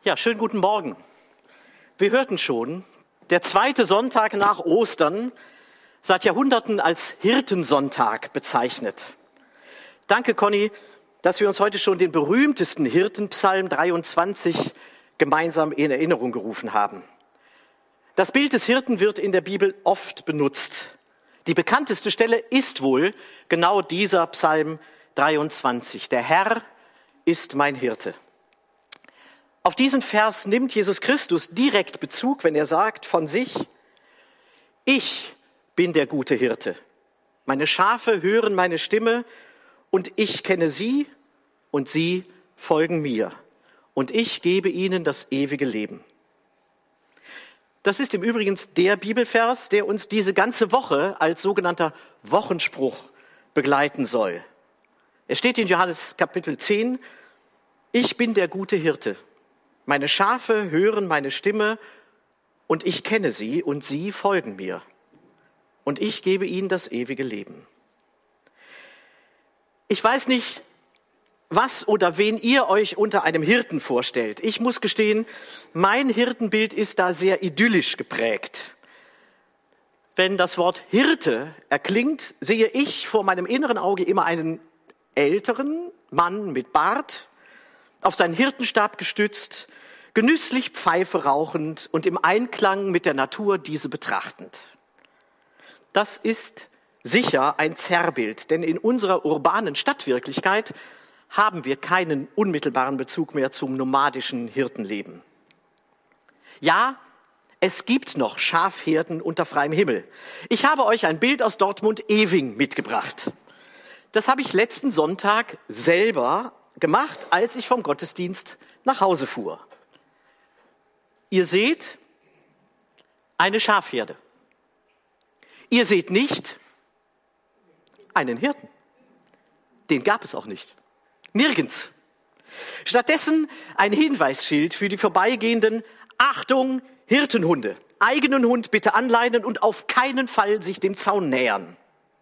Ja, schönen guten Morgen. Wir hörten schon, der zweite Sonntag nach Ostern, seit Jahrhunderten als Hirtensonntag bezeichnet. Danke, Conny, dass wir uns heute schon den berühmtesten Hirtenpsalm 23 gemeinsam in Erinnerung gerufen haben. Das Bild des Hirten wird in der Bibel oft benutzt. Die bekannteste Stelle ist wohl genau dieser Psalm 23. Der Herr ist mein Hirte. Auf diesen Vers nimmt Jesus Christus direkt Bezug, wenn er sagt von sich: Ich bin der gute Hirte. Meine Schafe hören meine Stimme und ich kenne sie und sie folgen mir. Und ich gebe ihnen das ewige Leben. Das ist im Übrigen der Bibelvers, der uns diese ganze Woche als sogenannter Wochenspruch begleiten soll. Es steht in Johannes Kapitel 10, ich bin der gute Hirte. Meine Schafe hören meine Stimme und ich kenne sie und sie folgen mir. Und ich gebe ihnen das ewige Leben. Ich weiß nicht, was oder wen ihr euch unter einem Hirten vorstellt. Ich muss gestehen, mein Hirtenbild ist da sehr idyllisch geprägt. Wenn das Wort Hirte erklingt, sehe ich vor meinem inneren Auge immer einen älteren Mann mit Bart, auf seinen Hirtenstab gestützt, genüsslich Pfeife rauchend und im Einklang mit der Natur diese betrachtend. Das ist sicher ein Zerrbild, denn in unserer urbanen Stadtwirklichkeit haben wir keinen unmittelbaren Bezug mehr zum nomadischen Hirtenleben. Ja, es gibt noch Schafherden unter freiem Himmel. Ich habe euch ein Bild aus Dortmund-Ewing mitgebracht. Das habe ich letzten Sonntag selber gemacht, als ich vom Gottesdienst nach Hause fuhr. Ihr seht eine Schafherde. Ihr seht nicht einen Hirten. Den gab es auch nicht. Nirgends. Stattdessen ein Hinweisschild für die Vorbeigehenden: Achtung, Hirtenhunde. Eigenen Hund bitte anleinen und auf keinen Fall sich dem Zaun nähern.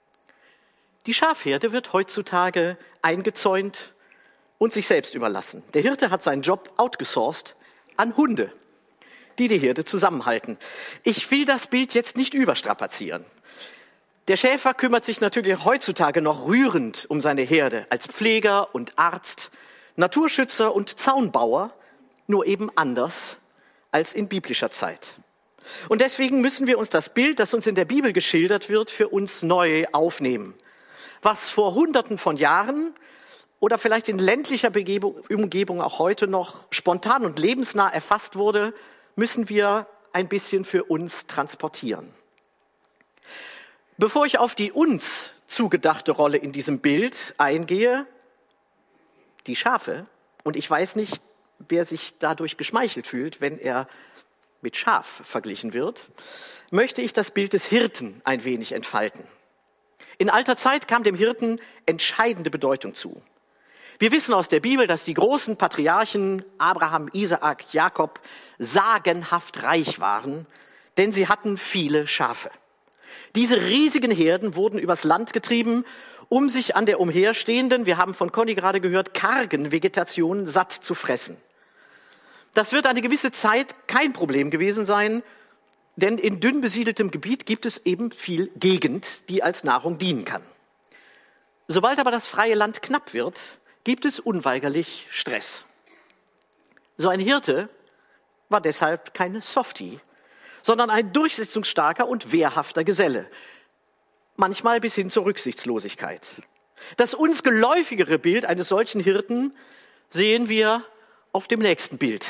Die Schafherde wird heutzutage eingezäunt und sich selbst überlassen. Der Hirte hat seinen Job outgesourced an Hunde, die die Herde zusammenhalten. Ich will das Bild jetzt nicht überstrapazieren. Der Schäfer kümmert sich natürlich heutzutage noch rührend um seine Herde als Pfleger und Arzt, Naturschützer und Zaunbauer, nur eben anders als in biblischer Zeit. Und deswegen müssen wir uns das Bild, das uns in der Bibel geschildert wird, für uns neu aufnehmen. Was vor Hunderten von Jahren oder vielleicht in ländlicher Umgebung auch heute noch spontan und lebensnah erfasst wurde, müssen wir ein bisschen für uns transportieren. Bevor ich auf die uns zugedachte Rolle in diesem Bild eingehe, die Schafe, und ich weiß nicht, wer sich dadurch geschmeichelt fühlt, wenn er mit Schaf verglichen wird, möchte ich das Bild des Hirten ein wenig entfalten. In alter Zeit kam dem Hirten entscheidende Bedeutung zu. Wir wissen aus der Bibel, dass die großen Patriarchen Abraham, Isaak, Jakob sagenhaft reich waren, denn sie hatten viele Schafe. Diese riesigen Herden wurden übers Land getrieben, um sich an der umherstehenden, wir haben von Conny gerade gehört, kargen Vegetation satt zu fressen. Das wird eine gewisse Zeit kein Problem gewesen sein, denn in dünn besiedeltem Gebiet gibt es eben viel Gegend, die als Nahrung dienen kann. Sobald aber das freie Land knapp wird, gibt es unweigerlich Stress. So ein Hirte war deshalb kein Softie, sondern ein durchsetzungsstarker und wehrhafter Geselle, manchmal bis hin zur Rücksichtslosigkeit. Das uns geläufigere Bild eines solchen Hirten sehen wir auf dem nächsten Bild.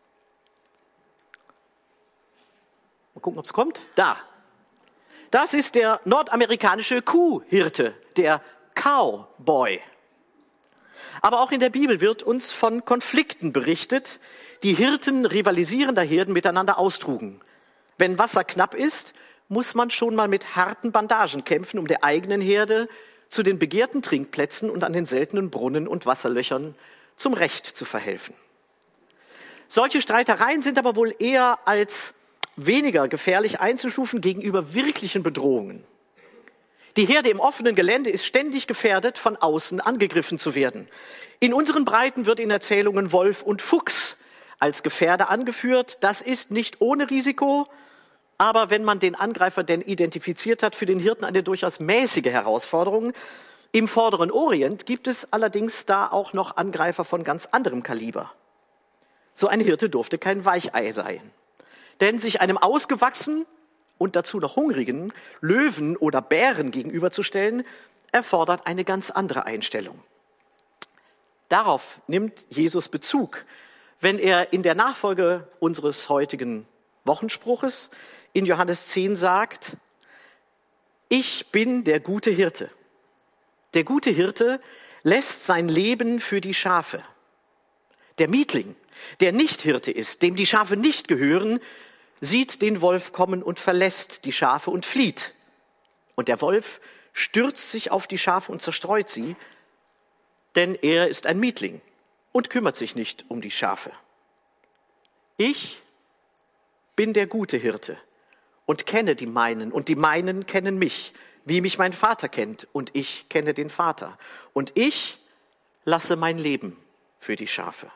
Mal gucken, ob es kommt. Da. Das ist der nordamerikanische Kuhhirte, der Cowboy. Aber auch in der Bibel wird uns von Konflikten berichtet, die Hirten rivalisierender Herden miteinander austrugen. Wenn Wasser knapp ist, muss man schon mal mit harten Bandagen kämpfen, um der eigenen Herde zu den begehrten Trinkplätzen und an den seltenen Brunnen und Wasserlöchern zum Recht zu verhelfen. Solche Streitereien sind aber wohl eher als weniger gefährlich einzustufen gegenüber wirklichen Bedrohungen. Die Herde im offenen Gelände ist ständig gefährdet, von außen angegriffen zu werden. In unseren Breiten wird in Erzählungen Wolf und Fuchs als Gefährder angeführt. Das ist nicht ohne Risiko, aber wenn man den Angreifer denn identifiziert hat, für den Hirten eine durchaus mäßige Herausforderung. Im Vorderen Orient gibt es allerdings da auch noch Angreifer von ganz anderem Kaliber. So ein Hirte durfte kein Weichei sein. Denn sich einem ausgewachsenen und dazu noch hungrigen Löwen oder Bären gegenüberzustellen, erfordert eine ganz andere Einstellung. Darauf nimmt Jesus Bezug, wenn er in der Nachfolge unseres heutigen Wochenspruches in Johannes 10 sagt, ich bin der gute Hirte. Der gute Hirte lässt sein Leben für die Schafe. Der Mietling, der nicht Hirte ist, dem die Schafe nicht gehören, sieht den Wolf kommen und verlässt die Schafe und flieht. Und der Wolf stürzt sich auf die Schafe und zerstreut sie, denn er ist ein Mietling und kümmert sich nicht um die Schafe. Ich bin der gute Hirte und kenne die meinen, und die meinen kennen mich, wie mich mein Vater kennt, und ich kenne den Vater. Und ich lasse mein Leben für die Schafe.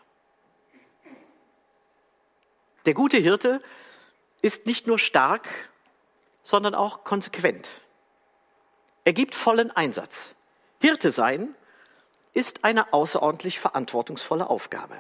Der gute Hirte ist nicht nur stark, sondern auch konsequent. Er gibt vollen Einsatz. Hirte sein ist eine außerordentlich verantwortungsvolle Aufgabe.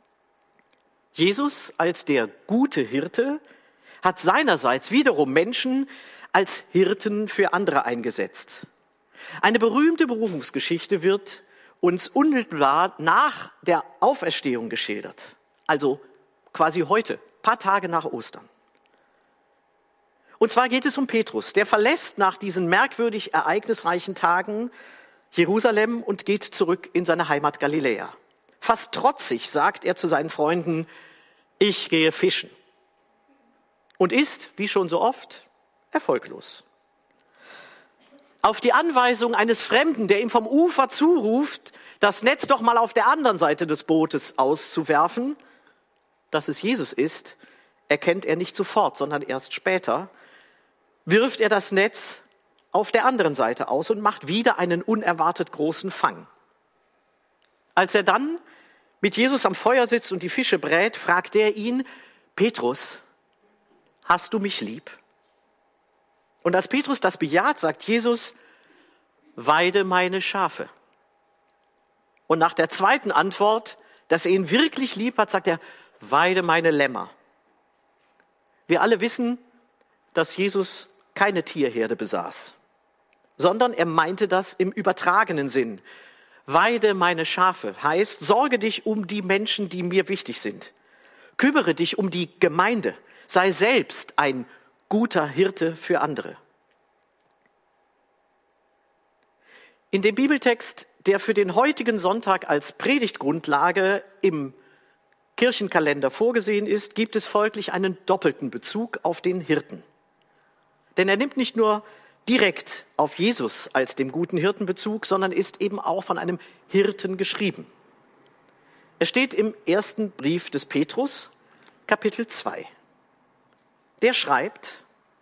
Jesus als der gute Hirte hat seinerseits wiederum Menschen als Hirten für andere eingesetzt. Eine berühmte Berufungsgeschichte wird uns unmittelbar nach der Auferstehung geschildert, also quasi heute, ein paar Tage nach Ostern. Und zwar geht es um Petrus, der verlässt nach diesen merkwürdig ereignisreichen Tagen Jerusalem und geht zurück in seine Heimat Galiläa. Fast trotzig sagt er zu seinen Freunden, ich gehe fischen. Und ist, wie schon so oft, erfolglos. Auf die Anweisung eines Fremden, der ihm vom Ufer zuruft, das Netz doch mal auf der anderen Seite des Bootes auszuwerfen, dass es Jesus ist, erkennt er nicht sofort, sondern erst später, wirft er das Netz auf der anderen Seite aus und macht wieder einen unerwartet großen Fang. Als er dann mit Jesus am Feuer sitzt und die Fische brät, fragt er ihn, Petrus, hast du mich lieb? Und als Petrus das bejaht, sagt Jesus, weide meine Schafe. Und nach der zweiten Antwort, dass er ihn wirklich lieb hat, sagt er, weide meine Lämmer. Wir alle wissen, dass Jesus keine Tierherde besaß, sondern er meinte das im übertragenen Sinn. Weide meine Schafe heißt, sorge dich um die Menschen, die mir wichtig sind. Kümmere dich um die Gemeinde. Sei selbst ein guter Hirte für andere. In dem Bibeltext, der für den heutigen Sonntag als Predigtgrundlage im Kirchenkalender vorgesehen ist, gibt es folglich einen doppelten Bezug auf den Hirten. Denn er nimmt nicht nur direkt auf Jesus als dem guten Hirten Bezug, sondern ist eben auch von einem Hirten geschrieben. Es steht im ersten Brief des Petrus, Kapitel 2. Der schreibt,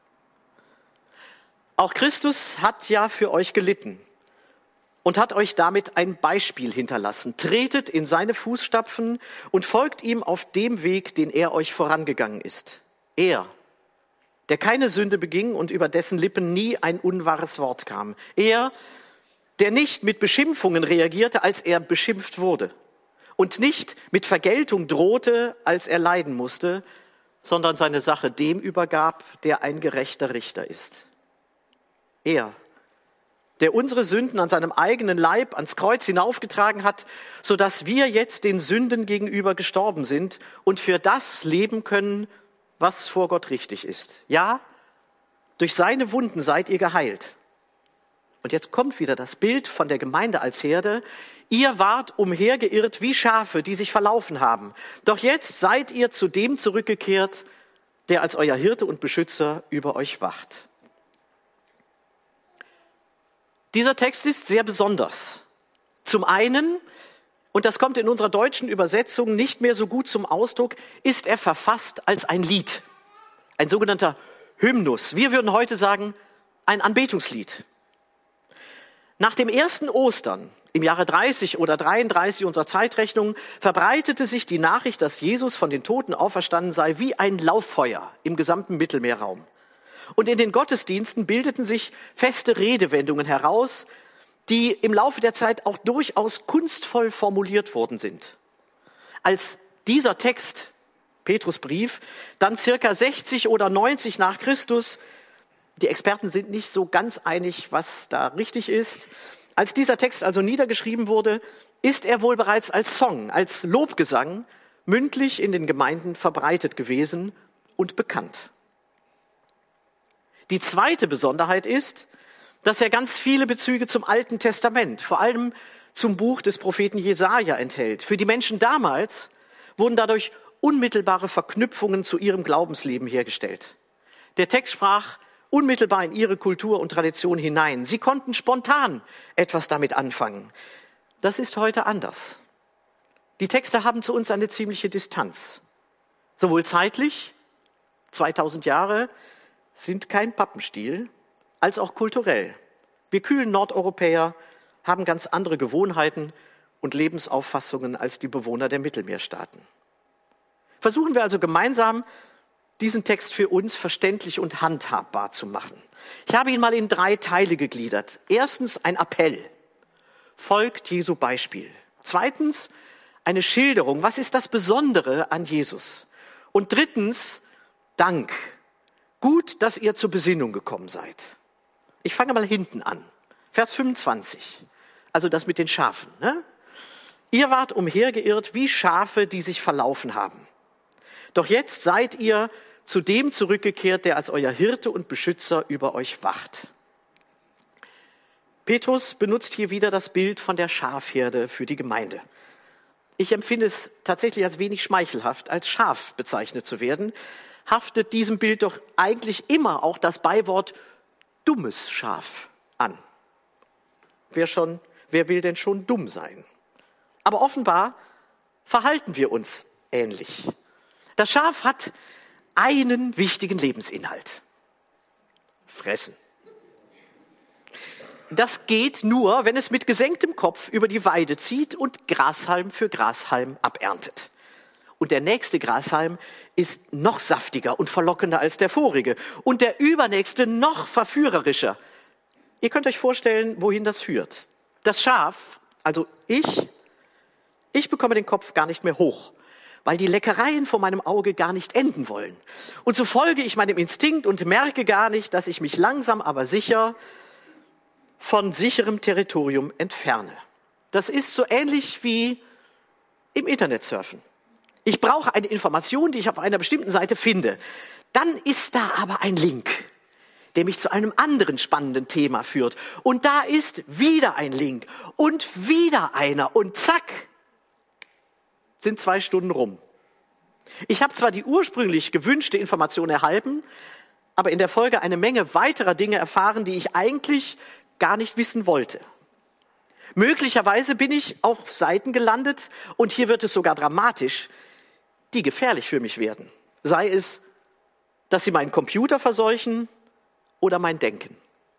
auch Christus hat ja für euch gelitten und hat euch damit ein Beispiel hinterlassen. Tretet in seine Fußstapfen und folgt ihm auf dem Weg, den er euch vorangegangen ist. Er, der keine Sünde beging und über dessen Lippen nie ein unwahres Wort kam. Er, der nicht mit Beschimpfungen reagierte, als er beschimpft wurde. Und nicht mit Vergeltung drohte, als er leiden musste, sondern seine Sache dem übergab, der ein gerechter Richter ist. Er, der unsere Sünden an seinem eigenen Leib ans Kreuz hinaufgetragen hat, sodass wir jetzt den Sünden gegenüber gestorben sind und für das leben können, was vor Gott richtig ist. Ja, durch seine Wunden seid ihr geheilt. Und jetzt kommt wieder das Bild von der Gemeinde als Herde. Ihr wart umhergeirrt wie Schafe, die sich verlaufen haben. Doch jetzt seid ihr zu dem zurückgekehrt, der als euer Hirte und Beschützer über euch wacht. Dieser Text ist sehr besonders. Zum einen, und das kommt in unserer deutschen Übersetzung nicht mehr so gut zum Ausdruck, ist er verfasst als ein Lied, ein sogenannter Hymnus. Wir würden heute sagen, ein Anbetungslied. Nach dem ersten Ostern Im Jahre 30 oder 33 unserer Zeitrechnung verbreitete sich die Nachricht, dass Jesus von den Toten auferstanden sei, wie ein Lauffeuer im gesamten Mittelmeerraum. Und in den Gottesdiensten bildeten sich feste Redewendungen heraus, die im Laufe der Zeit auch durchaus kunstvoll formuliert worden sind. Als dieser Text, Petrusbrief, dann circa 60 oder 90 nach Christus, die Experten sind nicht so ganz einig, was da richtig ist, als dieser Text also niedergeschrieben wurde, ist er wohl bereits als Song, als Lobgesang mündlich in den Gemeinden verbreitet gewesen und bekannt. Die zweite Besonderheit ist, dass er ganz viele Bezüge zum Alten Testament, vor allem zum Buch des Propheten Jesaja enthält. Für die Menschen damals wurden dadurch unmittelbare Verknüpfungen zu ihrem Glaubensleben hergestellt. Der Text sprach unmittelbar in ihre Kultur und Tradition hinein. Sie konnten spontan etwas damit anfangen. Das ist heute anders. Die Texte haben zu uns eine ziemliche Distanz. Sowohl zeitlich, 2000 Jahre sind kein Pappenstiel, als auch kulturell. Wir kühlen Nordeuropäer haben ganz andere Gewohnheiten und Lebensauffassungen als die Bewohner der Mittelmeerstaaten. Versuchen wir also gemeinsam, diesen Text für uns verständlich und handhabbar zu machen. Ich habe ihn mal in 3 Teile gegliedert. Erstens ein Appell. Folgt Jesu Beispiel. Zweitens eine Schilderung. Was ist das Besondere an Jesus? Und drittens Dank. Gut, dass ihr zur Besinnung gekommen seid. Ich fange mal hinten an. Vers 25. Also das mit den Schafen. Ne? Ihr wart umhergeirrt wie Schafe, die sich verlaufen haben. Doch jetzt seid ihr zu dem zurückgekehrt, der als euer Hirte und Beschützer über euch wacht. Petrus benutzt hier wieder das Bild von der Schafherde für die Gemeinde. Ich empfinde es tatsächlich als wenig schmeichelhaft, als Schaf bezeichnet zu werden. Haftet diesem Bild doch eigentlich immer auch das Beiwort dummes Schaf an. Wer will denn schon dumm sein? Aber offenbar verhalten wir uns ähnlich. Das Schaf hat einen wichtigen Lebensinhalt. Fressen. Das geht nur, wenn es mit gesenktem Kopf über die Weide zieht und Grashalm für Grashalm aberntet. Und der nächste Grashalm ist noch saftiger und verlockender als der vorige. Und der übernächste noch verführerischer. Ihr könnt euch vorstellen, wohin das führt. Das Schaf, also ich bekomme den Kopf gar nicht mehr hoch, weil die Leckereien vor meinem Auge gar nicht enden wollen. Und so folge ich meinem Instinkt und merke gar nicht, dass ich mich langsam aber sicher von sicherem Territorium entferne. Das ist so ähnlich wie im Internet surfen. Ich brauche eine Information, die ich auf einer bestimmten Seite finde. Dann ist da aber ein Link, der mich zu einem anderen spannenden Thema führt. Und da ist wieder ein Link und wieder einer und zack, sind 2 Stunden rum. Ich habe zwar die ursprünglich gewünschte Information erhalten, aber in der Folge eine Menge weiterer Dinge erfahren, die ich eigentlich gar nicht wissen wollte. Möglicherweise bin ich auf Seiten gelandet, und hier wird es sogar dramatisch, die gefährlich für mich werden. Sei es, dass sie meinen Computer verseuchen oder mein Denken.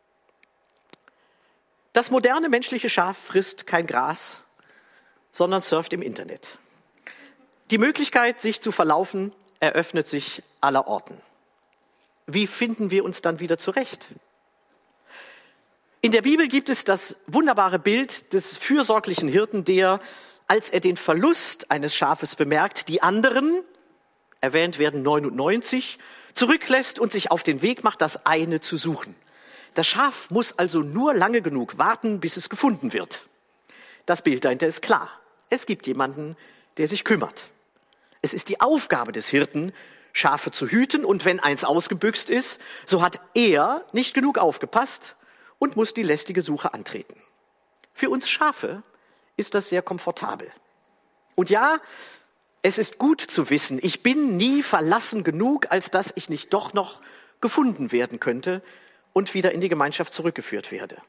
Das moderne menschliche Schaf frisst kein Gras, sondern surft im Internet. Die Möglichkeit, sich zu verlaufen, eröffnet sich allerorten. Wie finden wir uns dann wieder zurecht? In der Bibel gibt es das wunderbare Bild des fürsorglichen Hirten, der, als er den Verlust eines Schafes bemerkt, die anderen, erwähnt werden 99, zurücklässt und sich auf den Weg macht, das eine zu suchen. Das Schaf muss also nur lange genug warten, bis es gefunden wird. Das Bild dahinter ist klar. Es gibt jemanden, der sich kümmert. Es ist die Aufgabe des Hirten, Schafe zu hüten, und wenn eins ausgebüxt ist, so hat er nicht genug aufgepasst und muss die lästige Suche antreten. Für uns Schafe ist das sehr komfortabel. Und ja, es ist gut zu wissen, ich bin nie verlassen genug, als dass ich nicht doch noch gefunden werden könnte und wieder in die Gemeinschaft zurückgeführt werde.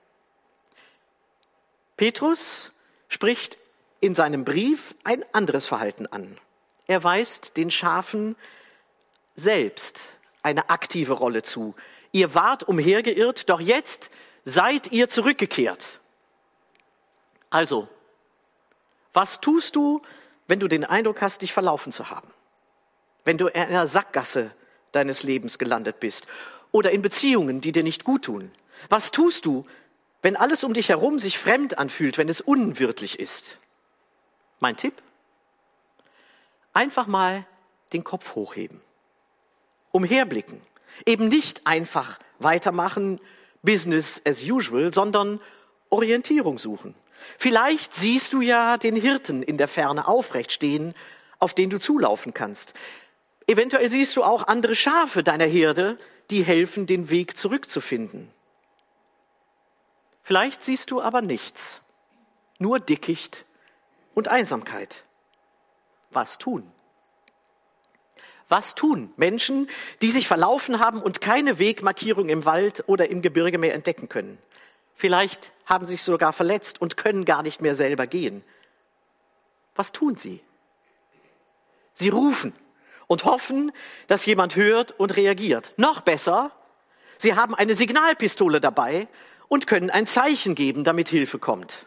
Petrus spricht in seinem Brief ein anderes Verhalten an. Er weist den Schafen selbst eine aktive Rolle zu. Ihr wart umhergeirrt, doch jetzt seid ihr zurückgekehrt. Also, was tust du, wenn du den Eindruck hast, dich verlaufen zu haben? Wenn du in einer Sackgasse deines Lebens gelandet bist oder in Beziehungen, die dir nicht gut tun? Was tust du, wenn alles um dich herum sich fremd anfühlt, wenn es unwirtlich ist? Mein Tipp? Einfach mal den Kopf hochheben, umherblicken, eben nicht einfach weitermachen, Business as usual, sondern Orientierung suchen. Vielleicht siehst du ja den Hirten in der Ferne aufrecht stehen, auf den du zulaufen kannst. Eventuell siehst du auch andere Schafe deiner Herde, die helfen, den Weg zurückzufinden. Vielleicht siehst du aber nichts, nur Dickicht und Einsamkeit. Was tun? Was tun Menschen, die sich verlaufen haben und keine Wegmarkierung im Wald oder im Gebirge mehr entdecken können? Vielleicht haben sie sich sogar verletzt und können gar nicht mehr selber gehen. Was tun sie? Sie rufen und hoffen, dass jemand hört und reagiert. Noch besser, sie haben eine Signalpistole dabei und können ein Zeichen geben, damit Hilfe kommt.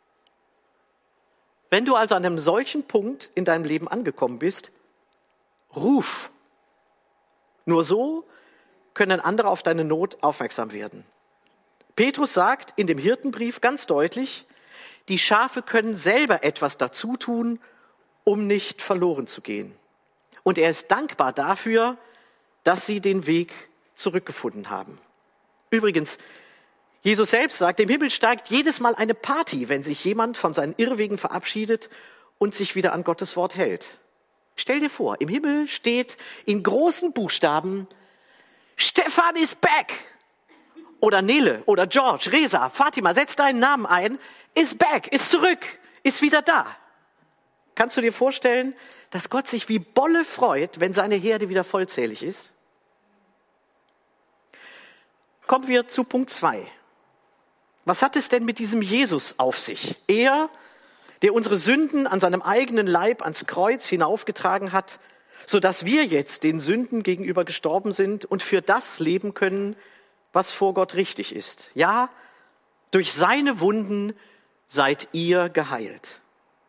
Wenn du also an einem solchen Punkt in deinem Leben angekommen bist, ruf. Nur so können andere auf deine Not aufmerksam werden. Petrus sagt in dem Hirtenbrief ganz deutlich, die Schafe können selber etwas dazu tun, um nicht verloren zu gehen. Und er ist dankbar dafür, dass sie den Weg zurückgefunden haben. Übrigens, Jesus selbst sagt, im Himmel steigt jedes Mal eine Party, wenn sich jemand von seinen Irrwegen verabschiedet und sich wieder an Gottes Wort hält. Stell dir vor, im Himmel steht in großen Buchstaben, Stefan is back. Oder Nele oder George, Resa, Fatima, setz deinen Namen ein, is back, ist zurück, ist wieder da. Kannst du dir vorstellen, dass Gott sich wie Bolle freut, wenn seine Herde wieder vollzählig ist? Kommen wir zu Punkt 2. Was hat es denn mit diesem Jesus auf sich? Er, der unsere Sünden an seinem eigenen Leib ans Kreuz hinaufgetragen hat, sodass wir jetzt den Sünden gegenüber gestorben sind und für das leben können, was vor Gott richtig ist. Ja, durch seine Wunden seid ihr geheilt.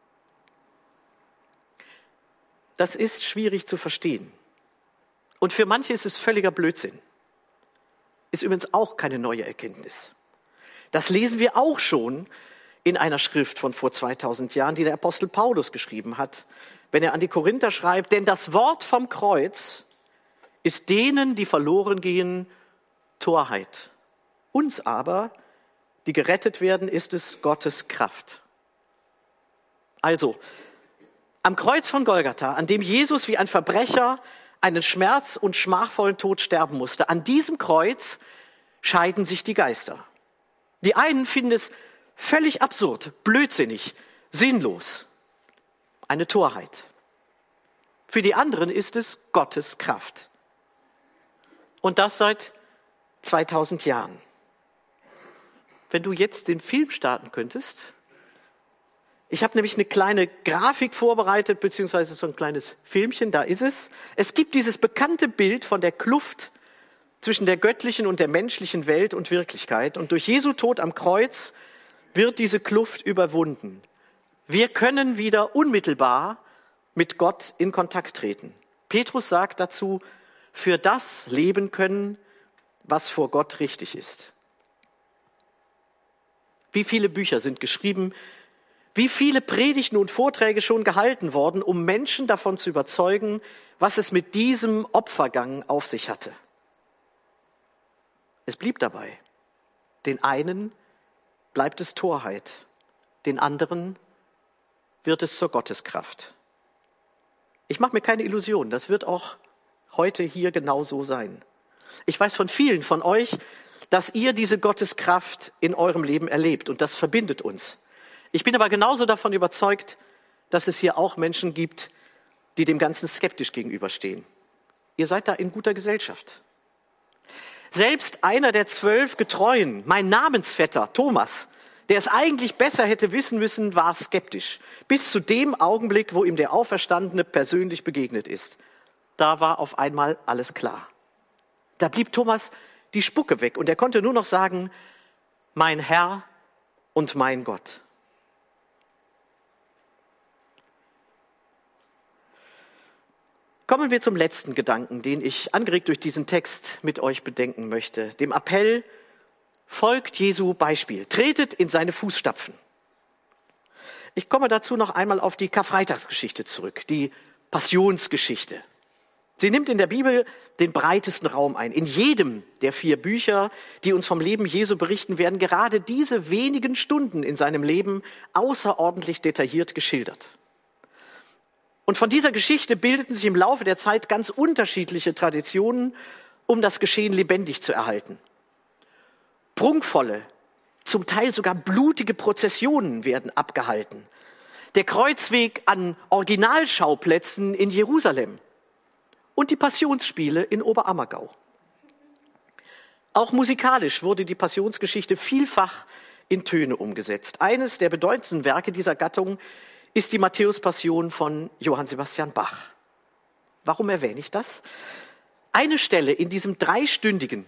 Das ist schwierig zu verstehen. Und für manche ist es völliger Blödsinn. Ist übrigens auch keine neue Erkenntnis. Das lesen wir auch schon in einer Schrift von vor 2000 Jahren, die der Apostel Paulus geschrieben hat, wenn er an die Korinther schreibt, denn das Wort vom Kreuz ist denen, die verloren gehen, Torheit. Uns aber, die gerettet werden, ist es Gottes Kraft. Also, am Kreuz von Golgatha, an dem Jesus wie ein Verbrecher einen schmerz- und schmachvollen Tod sterben musste, an diesem Kreuz scheiden sich die Geister. Die einen finden es völlig absurd, blödsinnig, sinnlos, eine Torheit. Für die anderen ist es Gottes Kraft. Und das seit 2000 Jahren. Wenn du jetzt den Film starten könntest, ich habe nämlich eine kleine Grafik vorbereitet, beziehungsweise so ein kleines Filmchen, da ist es. Es gibt dieses bekannte Bild von der Kluft zwischen der göttlichen und der menschlichen Welt und Wirklichkeit. Und durch Jesu Tod am Kreuz wird diese Kluft überwunden. Wir können wieder unmittelbar mit Gott in Kontakt treten. Petrus sagt dazu, für das leben können, was vor Gott richtig ist. Wie viele Bücher sind geschrieben, wie viele Predigten und Vorträge schon gehalten worden, um Menschen davon zu überzeugen, was es mit diesem Opfergang auf sich hatte. Es blieb dabei. Den einen bleibt es Torheit, den anderen wird es zur Gotteskraft. Ich mache mir keine Illusionen, das wird auch heute hier genau so sein. Ich weiß von vielen von euch, dass ihr diese Gotteskraft in eurem Leben erlebt und das verbindet uns. Ich bin aber genauso davon überzeugt, dass es hier auch Menschen gibt, die dem Ganzen skeptisch gegenüberstehen. Ihr seid da in guter Gesellschaft. Selbst einer der 12 Getreuen, mein Namensvetter Thomas, der es eigentlich besser hätte wissen müssen, war skeptisch. Bis zu dem Augenblick, wo ihm der Auferstandene persönlich begegnet ist. Da war auf einmal alles klar. Da blieb Thomas die Spucke weg und er konnte nur noch sagen, mein Herr und mein Gott. Kommen wir zum letzten Gedanken, den ich angeregt durch diesen Text mit euch bedenken möchte. Dem Appell, folgt Jesu Beispiel, tretet in seine Fußstapfen. Ich komme dazu noch einmal auf die Karfreitagsgeschichte zurück, die Passionsgeschichte. Sie nimmt in der Bibel den breitesten Raum ein. In jedem der 4 Bücher, die uns vom Leben Jesu berichten, werden gerade diese wenigen Stunden in seinem Leben außerordentlich detailliert geschildert. Und von dieser Geschichte bildeten sich im Laufe der Zeit ganz unterschiedliche Traditionen, um das Geschehen lebendig zu erhalten. Prunkvolle, zum Teil sogar blutige Prozessionen werden abgehalten. Der Kreuzweg an Originalschauplätzen in Jerusalem und die Passionsspiele in Oberammergau. Auch musikalisch wurde die Passionsgeschichte vielfach in Töne umgesetzt. Eines der bedeutendsten Werke dieser Gattung ist die Matthäus-Passion von Johann Sebastian Bach. Warum erwähne ich das? Eine Stelle in diesem dreistündigen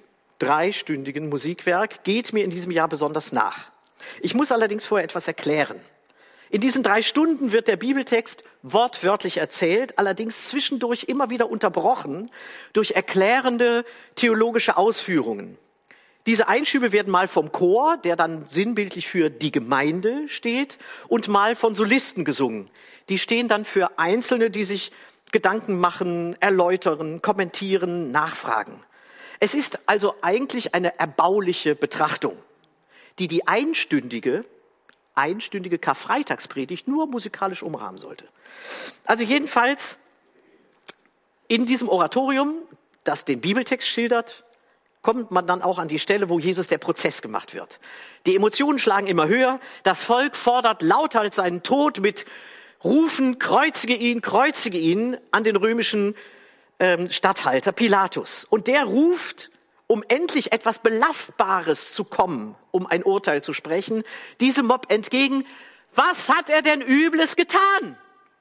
Musikwerk geht mir in diesem Jahr besonders nach. Ich muss allerdings vorher etwas erklären. In diesen 3 Stunden wird der Bibeltext wortwörtlich erzählt, allerdings zwischendurch immer wieder unterbrochen durch erklärende theologische Ausführungen. Diese Einschübe werden mal vom Chor, der dann sinnbildlich für die Gemeinde steht, und mal von Solisten gesungen. Die stehen dann für Einzelne, die sich Gedanken machen, erläutern, kommentieren, nachfragen. Es ist also eigentlich eine erbauliche Betrachtung, die einstündige Karfreitagspredigt nur musikalisch umrahmen sollte. Also jedenfalls in diesem Oratorium, das den Bibeltext schildert, kommt man dann auch an die Stelle, wo Jesus der Prozess gemacht wird. Die Emotionen schlagen immer höher. Das Volk fordert lauthals seinen Tod mit Rufen, kreuzige ihn an den römischen Statthalter Pilatus. Und der ruft, um endlich etwas Belastbares zu kommen, um ein Urteil zu sprechen, diesem Mob entgegen: Was hat er denn Übles getan?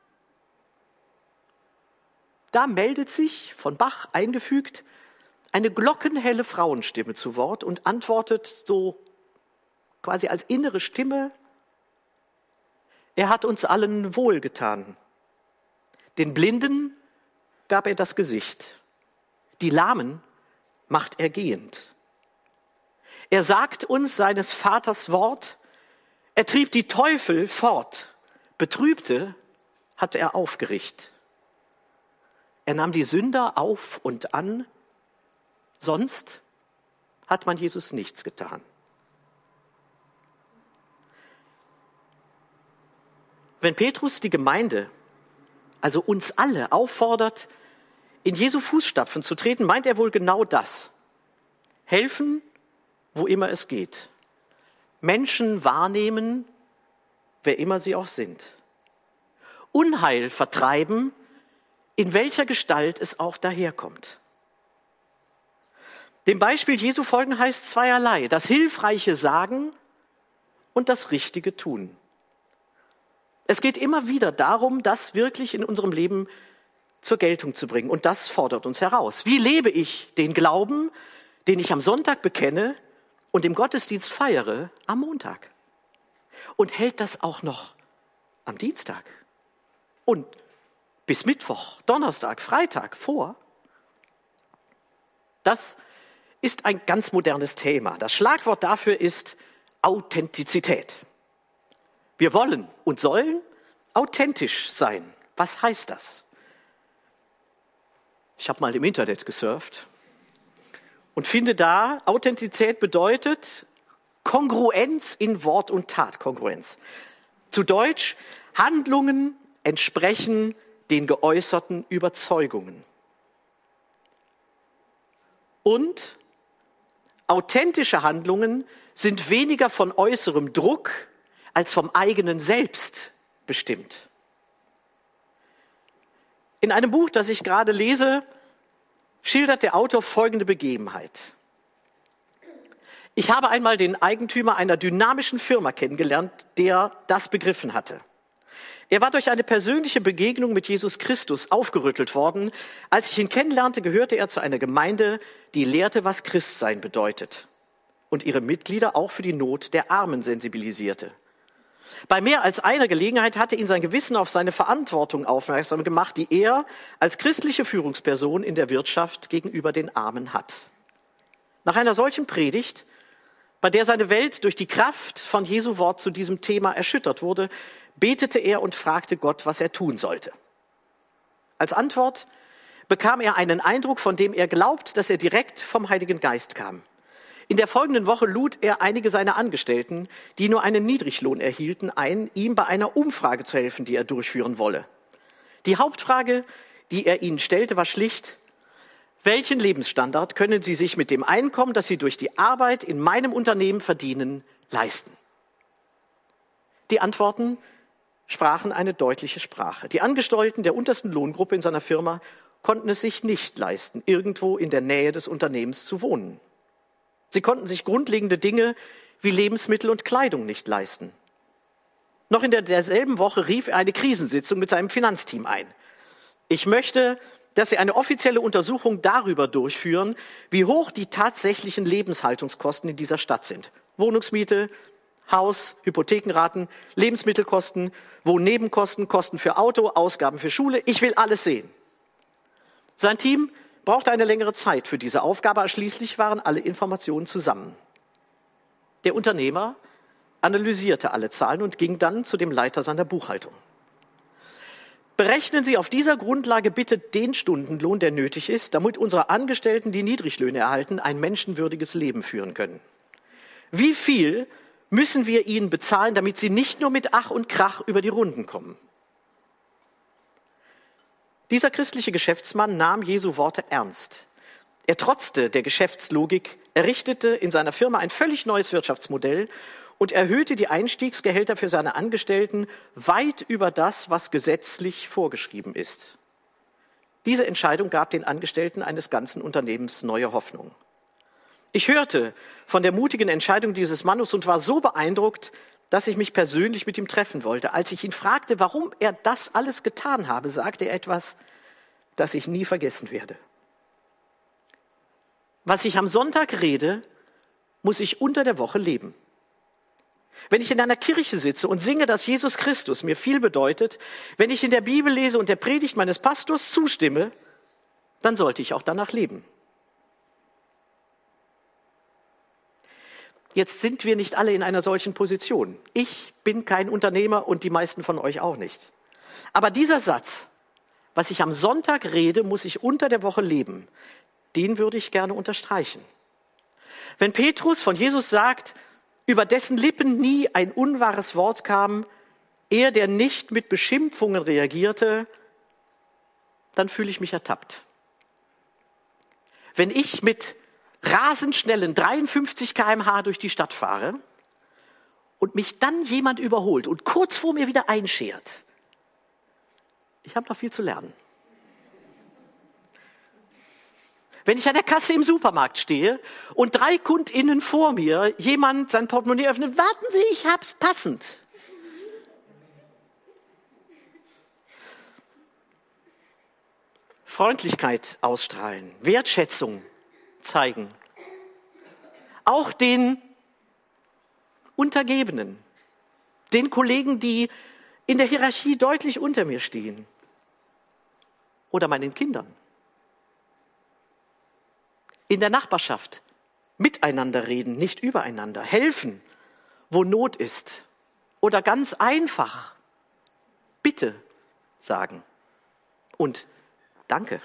Da meldet sich, von Bach eingefügt, eine glockenhelle Frauenstimme zu Wort und antwortet so quasi als innere Stimme: Er hat uns allen wohlgetan. Den Blinden gab er das Gesicht, die Lahmen macht er gehend. Er sagt uns seines Vaters Wort, er trieb die Teufel fort, Betrübte hat er aufgerichtet. Er nahm die Sünder auf und an, sonst hat man Jesus nichts getan. Wenn Petrus die Gemeinde, also uns alle, auffordert, in Jesu Fußstapfen zu treten, meint er wohl genau das. Helfen, wo immer es geht. Menschen wahrnehmen, wer immer sie auch sind. Unheil vertreiben, in welcher Gestalt es auch daherkommt. Dem Beispiel Jesu folgen heißt zweierlei: das hilfreiche Sagen und das richtige Tun. Es geht immer wieder darum, das wirklich in unserem Leben zur Geltung zu bringen. Und das fordert uns heraus. Wie lebe ich den Glauben, den ich am Sonntag bekenne und im Gottesdienst feiere am Montag? Und hält das auch noch am Dienstag? Und bis Mittwoch, Donnerstag, Freitag vor? Das ist ein ganz modernes Thema. Das Schlagwort dafür ist Authentizität. Wir wollen und sollen authentisch sein. Was heißt das? Ich habe mal im Internet gesurft und finde da, Authentizität bedeutet Kongruenz in Wort und Tat. Kongruenz. Zu Deutsch, Handlungen entsprechen den geäußerten Überzeugungen. Und authentische Handlungen sind weniger von äußerem Druck als vom eigenen Selbst bestimmt. In einem Buch, das ich gerade lese, schildert der Autor folgende Begebenheit. Ich habe einmal den Eigentümer einer dynamischen Firma kennengelernt, der das begriffen hatte. Er war durch eine persönliche Begegnung mit Jesus Christus aufgerüttelt worden. Als ich ihn kennenlernte, gehörte er zu einer Gemeinde, die lehrte, was Christsein bedeutet und ihre Mitglieder auch für die Not der Armen sensibilisierte. Bei mehr als einer Gelegenheit hatte ihn sein Gewissen auf seine Verantwortung aufmerksam gemacht, die er als christliche Führungsperson in der Wirtschaft gegenüber den Armen hat. Nach einer solchen Predigt, bei der seine Welt durch die Kraft von Jesu Wort zu diesem Thema erschüttert wurde, betete er und fragte Gott, was er tun sollte. Als Antwort bekam er einen Eindruck, von dem er glaubt, dass er direkt vom Heiligen Geist kam. In der folgenden Woche lud er einige seiner Angestellten, die nur einen Niedriglohn erhielten, ein, ihm bei einer Umfrage zu helfen, die er durchführen wolle. Die Hauptfrage, die er ihnen stellte, war schlicht: Welchen Lebensstandard können Sie sich mit dem Einkommen, das Sie durch die Arbeit in meinem Unternehmen verdienen, leisten? Die Antworten sprachen eine deutliche Sprache. Die Angestellten der untersten Lohngruppe in seiner Firma konnten es sich nicht leisten, irgendwo in der Nähe des Unternehmens zu wohnen. Sie konnten sich grundlegende Dinge wie Lebensmittel und Kleidung nicht leisten. Noch in derselben Woche rief er eine Krisensitzung mit seinem Finanzteam ein. Ich möchte, dass Sie eine offizielle Untersuchung darüber durchführen, wie hoch die tatsächlichen Lebenshaltungskosten in dieser Stadt sind. Wohnungsmiete, Haus, Hypothekenraten, Lebensmittelkosten, Wohnnebenkosten, Kosten für Auto, Ausgaben für Schule. Ich will alles sehen. Sein Team brauchte eine längere Zeit für diese Aufgabe, aber schließlich waren alle Informationen zusammen. Der Unternehmer analysierte alle Zahlen und ging dann zu dem Leiter seiner Buchhaltung. Berechnen Sie auf dieser Grundlage bitte den Stundenlohn, der nötig ist, damit unsere Angestellten, die Niedriglöhne erhalten, ein menschenwürdiges Leben führen können. Wie viel müssen wir ihnen bezahlen, damit sie nicht nur mit Ach und Krach über die Runden kommen? Dieser christliche Geschäftsmann nahm Jesu Worte ernst. Er trotzte der Geschäftslogik, errichtete in seiner Firma ein völlig neues Wirtschaftsmodell und erhöhte die Einstiegsgehälter für seine Angestellten weit über das, was gesetzlich vorgeschrieben ist. Diese Entscheidung gab den Angestellten eines ganzen Unternehmens neue Hoffnung. Ich hörte von der mutigen Entscheidung dieses Mannes und war so beeindruckt, dass ich mich persönlich mit ihm treffen wollte. Als ich ihn fragte, warum er das alles getan habe, sagte er etwas, das ich nie vergessen werde. Was ich am Sonntag rede, muss ich unter der Woche leben. Wenn ich in einer Kirche sitze und singe, dass Jesus Christus mir viel bedeutet, wenn ich in der Bibel lese und der Predigt meines Pastors zustimme, dann sollte ich auch danach leben. Jetzt sind wir nicht alle in einer solchen Position. Ich bin kein Unternehmer und die meisten von euch auch nicht. Aber dieser Satz, was ich am Sonntag rede, muss ich unter der Woche leben, den würde ich gerne unterstreichen. Wenn Petrus von Jesus sagt, über dessen Lippen nie ein unwahres Wort kam, er, der nicht mit Beschimpfungen reagierte, dann fühle ich mich ertappt. Wenn ich mit rasend schnellen 53 km/h durch die Stadt fahre und mich dann jemand überholt und kurz vor mir wieder einschert, ich habe noch viel zu lernen. Wenn ich an der Kasse im Supermarkt stehe und 3 KundInnen vor mir jemand sein Portemonnaie öffnet, warten Sie, ich hab's passend. Freundlichkeit ausstrahlen, Wertschätzung zeigen. Auch den Untergebenen, den Kollegen, die in der Hierarchie deutlich unter mir stehen. Oder meinen Kindern. In der Nachbarschaft miteinander reden, nicht übereinander. Helfen, wo Not ist. Oder ganz einfach Bitte sagen. Und Danke.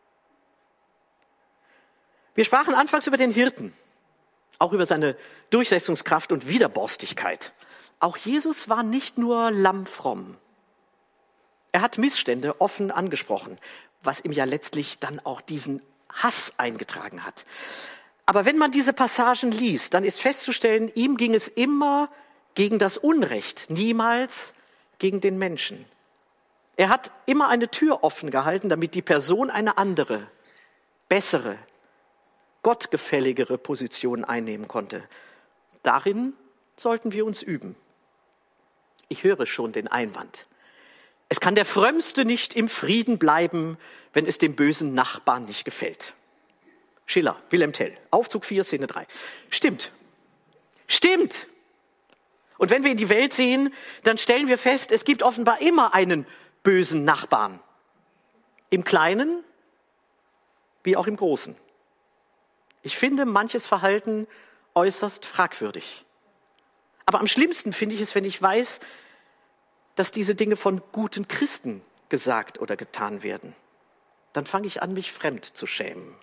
Wir sprachen anfangs über den Hirten, auch über seine Durchsetzungskraft und Widerborstigkeit. Auch Jesus war nicht nur lammfromm. Er hat Missstände offen angesprochen, was ihm ja letztlich dann auch diesen Hass eingetragen hat. Aber wenn man diese Passagen liest, dann ist festzustellen, ihm ging es immer gegen das Unrecht, niemals gegen den Menschen. Er hat immer eine Tür offen gehalten, damit die Person eine andere, bessere, gottgefälligere Position einnehmen konnte. Darin sollten wir uns üben. Ich höre schon den Einwand. Es kann der Frömmste nicht im Frieden bleiben, wenn es dem bösen Nachbarn nicht gefällt. Schiller, Wilhelm Tell, Aufzug 4, Szene 3. Stimmt. Und wenn wir in die Welt sehen, dann stellen wir fest, es gibt offenbar immer einen bösen Nachbarn. Im Kleinen wie auch im Großen. Ich finde manches Verhalten äußerst fragwürdig. Aber am schlimmsten finde ich es, wenn ich weiß, dass diese Dinge von guten Christen gesagt oder getan werden. Dann fange ich an, mich fremd zu schämen.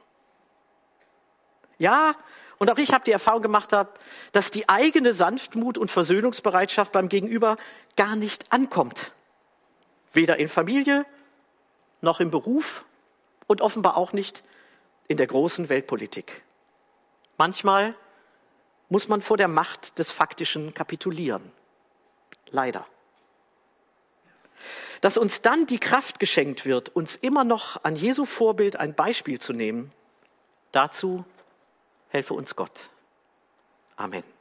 Ja, und auch ich habe die Erfahrung gemacht, dass die eigene Sanftmut und Versöhnungsbereitschaft beim Gegenüber gar nicht ankommt. Weder in Familie noch im Beruf und offenbar auch nicht in der großen Weltpolitik. Manchmal muss man vor der Macht des Faktischen kapitulieren. Leider. Dass uns dann die Kraft geschenkt wird, uns immer noch an Jesu Vorbild ein Beispiel zu nehmen, dazu helfe uns Gott. Amen.